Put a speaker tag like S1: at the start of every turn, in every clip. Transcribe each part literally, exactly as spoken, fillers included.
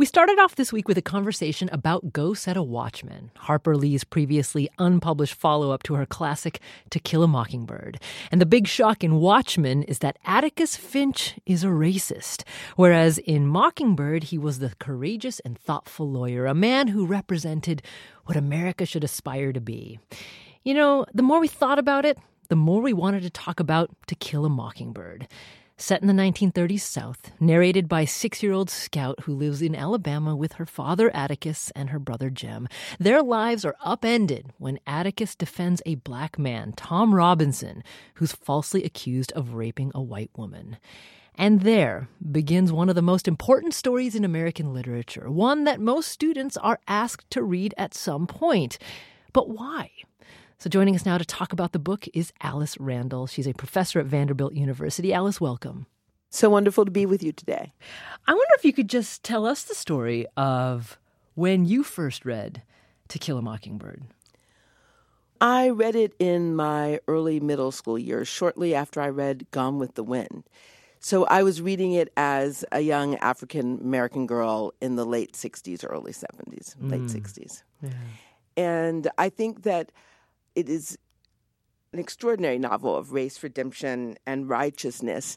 S1: We started off this week with a conversation about Go Set a Watchman, Harper Lee's previously unpublished follow-up to her classic To Kill a Mockingbird. And the big shock in Watchmen is that Atticus Finch is a racist, whereas in Mockingbird, he was the courageous and thoughtful lawyer, a man who represented what America should aspire to be. You know, the more we thought about it, the more we wanted to talk about To Kill a Mockingbird. Set in the nineteen thirties South, narrated by six-year-old Scout who lives in Alabama with her father Atticus and her brother Jem. Their lives are upended when Atticus defends a black man, Tom Robinson, who's falsely accused of raping a white woman. And there begins one of the most important stories in American literature, one that most students are asked to read at some point. But why? So joining us now to talk about the book is Alice Randall. She's a professor at Vanderbilt University. Alice, welcome.
S2: So wonderful to be with you today.
S1: I wonder if you could just tell us the story of when you first read To Kill a Mockingbird.
S2: I read it in my early middle school years, shortly after I read Gone with the Wind. So I was reading it as a young African-American girl in the late sixties, early seventies, mm. late sixties. Yeah. And I think that it is an extraordinary novel of race, redemption, and righteousness.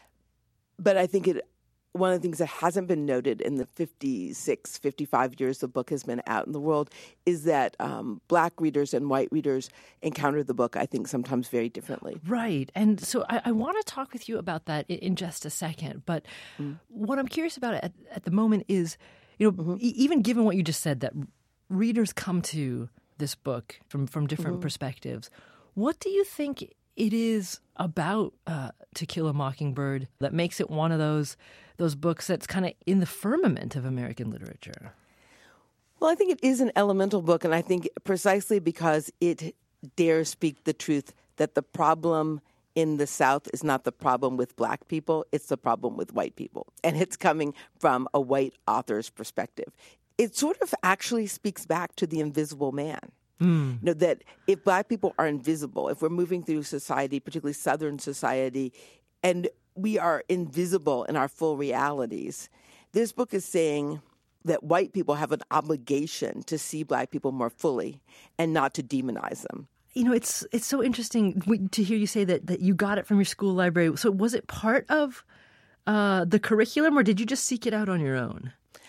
S2: But I think it one of the things that hasn't been noted in the fifty-six, fifty-five years the book has been out in the world is that um, black readers and white readers encounter the book, I think, sometimes very differently.
S1: Right. And so I, I want to talk with you about that in, in just a second. But mm. what I'm curious about at, at the moment is, you know, mm-hmm. e- even given what you just said, that readers come to this book from, from different mm-hmm. perspectives. What do you think it is about uh, To Kill a Mockingbird that makes it one of those those books that's kind of in the firmament of American literature?
S2: Well, I think it is an elemental book, and I think precisely because it dares speak the truth that the problem in the South is not the problem with black people, it's the problem with white people. And it's coming from a white author's perspective. It sort of actually speaks back to the invisible man. Mm. You know, that if black people are invisible, if we're moving through society, particularly Southern society, and we are invisible in our full realities, this book is saying that white people have an obligation to see black people more fully and not to demonize them.
S1: You know, it's it's so interesting to hear you say that, that you got it from your school library. So was it part of uh, the curriculum, or did you just seek it out on your own?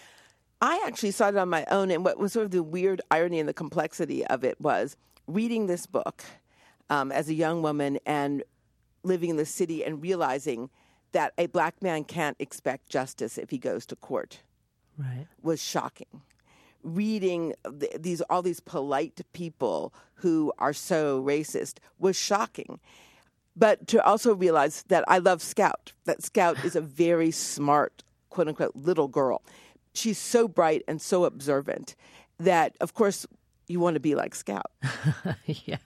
S2: I actually saw it on my own, and what was sort of the weird irony and the complexity of it was reading this book um, as a young woman and living in the city and realizing that a black man can't expect justice if he goes to court.
S1: Right.
S2: Was shocking. Reading th- these all these polite people who are so racist was shocking. But to also realize that I love Scout, that Scout is a very smart, quote-unquote, little girl. She's so bright and so observant that, of course, you want to be like Scout.
S1: Yeah.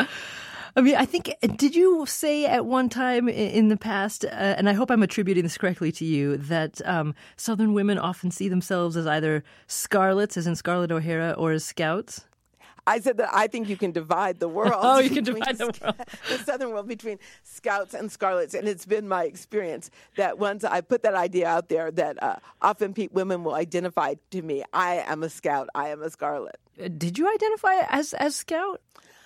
S1: I mean, I think, did you say at one time in the past, uh, and I hope I'm attributing this correctly to you, that um, Southern women often see themselves as either Scarlets, as in Scarlett O'Hara, or as Scouts?
S2: I said that I think you can divide the world.
S1: Oh, you can divide the world.
S2: The Southern world between Scouts and Scarlets. And it's been my experience that once I put that idea out there, that uh, often pe- women will identify to me, I am a Scout, I am a Scarlet.
S1: Did you identify as, as Scout?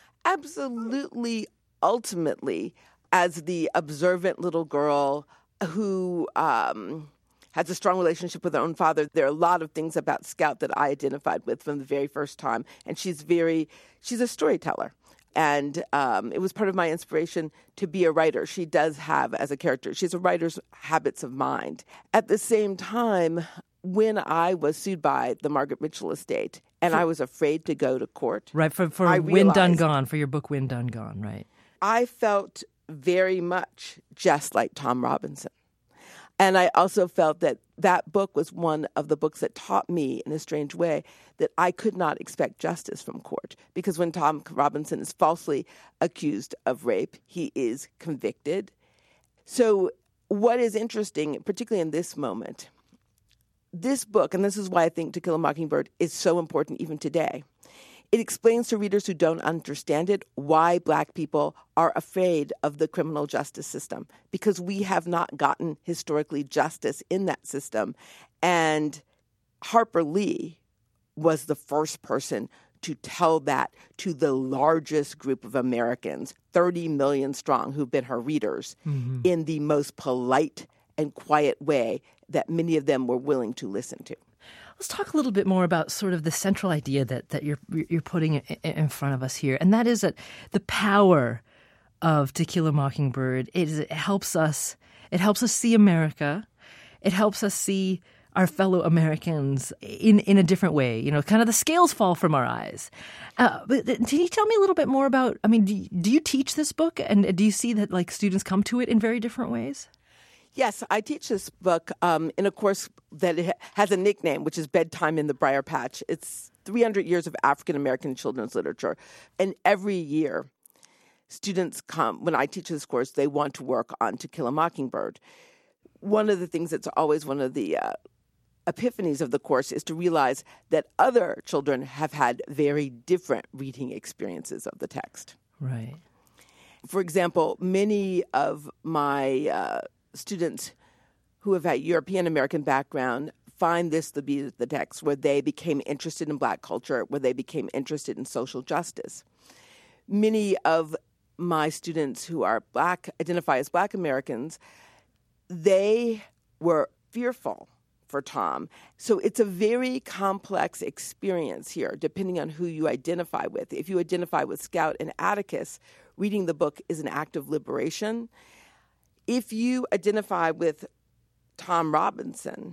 S2: Absolutely, ultimately, as the observant little girl who um, has a strong relationship with her own father. There are a lot of things about Scout that I identified with from the very first time. And she's very, she's a storyteller. And um, it was part of my inspiration to be a writer. She does have, as a character, she's a writer's habits of mind. At the same time, when I was sued by the Margaret Mitchell estate, and I was afraid to go to court.
S1: Right, for, for Wind Done Gone, for your book Wind Done Gone, right.
S2: I felt very much just like Tom Robinson. And I also felt that that book was one of the books that taught me, in a strange way, that I could not expect justice from court. Because when Tom Robinson is falsely accused of rape, he is convicted. So what is interesting, particularly in this moment, this book, and this is why I think To Kill a Mockingbird is so important even today, it explains to readers who don't understand it why Black people are afraid of the criminal justice system, because we have not gotten historically justice in that system. And Harper Lee was the first person to tell that to the largest group of Americans, thirty million strong, who've been her readers, mm-hmm. in the most polite and quiet way that many of them were willing to listen to.
S1: Let's talk a little bit more about sort of the central idea that, that you're you're putting in front of us here, and that is that the power of To Kill a Mockingbird is it helps us it helps us see America, it helps us see our fellow Americans in, in a different way. You know, kind of the scales fall from our eyes. Uh, but can you tell me a little bit more about, I mean, do you, do you teach this book? And do you see that, like, students come to it in very different ways?
S2: Yes, I teach this book um, in a course that it has a nickname, which is Bedtime in the Briar Patch. It's three hundred years of African-American children's literature. And every year, students come, when I teach this course, they want to work on To Kill a Mockingbird. One of the things that's always one of the uh, epiphanies of the course is to realize that other children have had very different reading experiences of the text.
S1: Right.
S2: For example, many of my uh, students who have had European American background find this to be the text where they became interested in Black culture, where they became interested in social justice. Many of my students who are Black, identify as Black Americans, they were fearful for Tom. So it's a very complex experience here, depending on who you identify with. If you identify with Scout and Atticus, reading the book is an act of liberation. If you identify with Tom Robinson,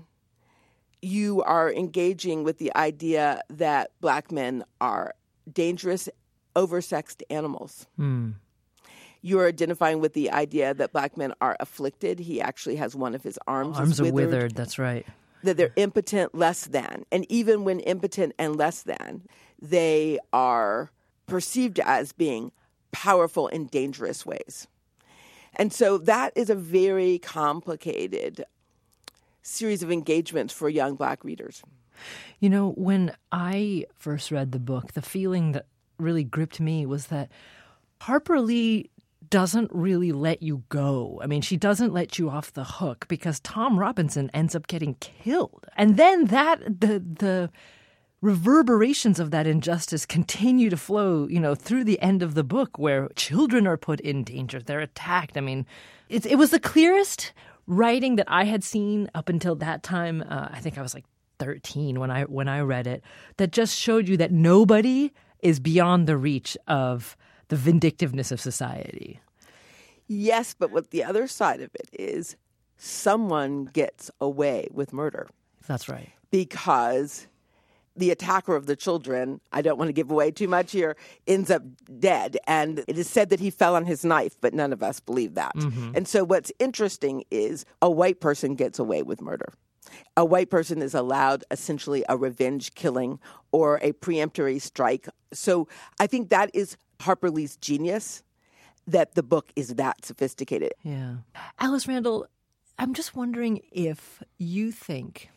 S2: you are engaging with the idea that Black men are dangerous, oversexed animals. Mm. You're identifying with the idea that Black men are afflicted. He actually has one of his arms
S1: Arms
S2: is withered.
S1: are withered, that's right.
S2: That they're impotent, less than. And even when impotent and less than, they are perceived as being powerful in dangerous ways. And so that is a very complicated series of engagements for young Black readers.
S1: You know, when I first read the book, the feeling that really gripped me was that Harper Lee doesn't really let you go. I mean, she doesn't let you off the hook because Tom Robinson ends up getting killed. And then that the the reverberations of that injustice continue to flow, you know, through the end of the book where children are put in danger. They're attacked. I mean, it, it was the clearest writing that I had seen up until that time. Uh, I think I was like thirteen when I when I read it, that just showed you that nobody is beyond the reach of the vindictiveness of society.
S2: Yes, but what the other side of it is, someone gets away with murder.
S1: That's right.
S2: Because the attacker of the children, I don't want to give away too much here, ends up dead. And it is said that he fell on his knife, but none of us believe that. Mm-hmm. And so what's interesting is a white person gets away with murder. A white person is allowed essentially a revenge killing or a preemptory strike. So I think that is Harper Lee's genius, that the book is that sophisticated.
S1: Yeah. Alice Randall, I'm just wondering if you think,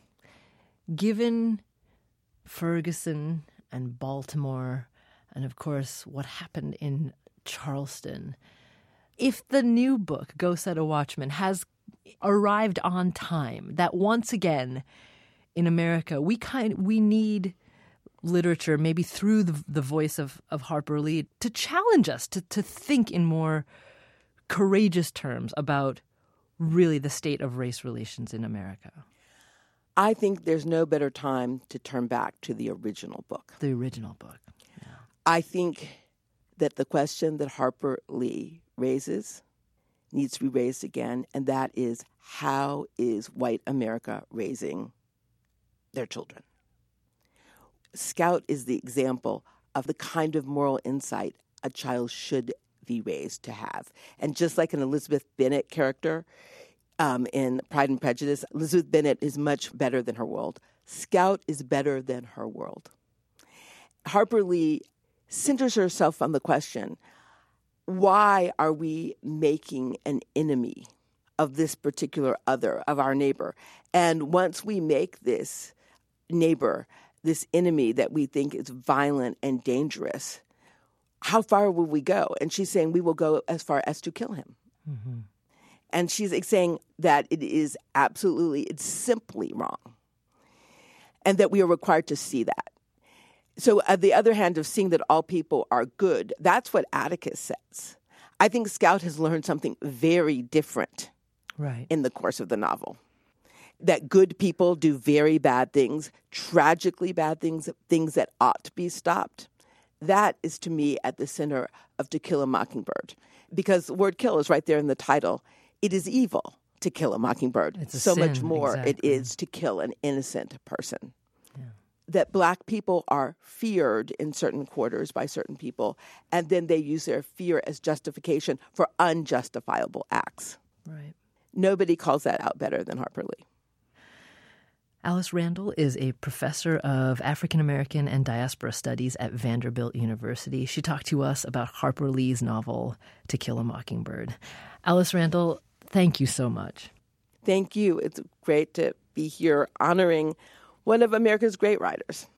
S1: given Ferguson and Baltimore and, of course, what happened in Charleston, if the new book, Go Set a Watchman, has arrived on time, that once again in America we kind we need literature, maybe through the, the voice of, of Harper Lee, to challenge us to, to think in more courageous terms about really the state of race relations in America.
S2: I think there's no better time to turn back to the original book.
S1: The original book. Yeah.
S2: I think that the question that Harper Lee raises needs to be raised again, and that is, how is white America raising their children? Scout is the example of the kind of moral insight a child should be raised to have. And just like an Elizabeth Bennet character um, in Pride and Prejudice, Elizabeth Bennet is much better than her world. Scout is better than her world. Harper Lee centers herself on the question, why are we making an enemy of this particular other, of our neighbor? And once we make this neighbor this enemy that we think is violent and dangerous, how far will we go? And she's saying we will go as far as to kill him. Mm-hmm. And she's saying that it is absolutely, it's simply wrong. and that we are required to see that. So on the other hand of seeing that all people are good, that's what Atticus says. I think Scout has learned something very different
S1: right.
S2: in the course of the novel. That good people do very bad things, tragically bad things, things that ought to be stopped. That is, to me, at the center of To Kill a Mockingbird. Because the word kill is right there in the title. It is evil to kill a mockingbird.
S1: It's a
S2: so
S1: sin,
S2: much more
S1: exactly.
S2: it is to kill an innocent person.
S1: Yeah.
S2: That black people are feared in certain quarters by certain people, and then they use their fear as justification for unjustifiable acts.
S1: Right.
S2: Nobody calls that out better than Harper Lee.
S1: Alice Randall is a professor of African American and Diaspora Studies at Vanderbilt University. She talked to us about Harper Lee's novel, To Kill a Mockingbird. Alice Randall, thank you so much.
S2: Thank you. It's great to be here honoring one of America's great writers.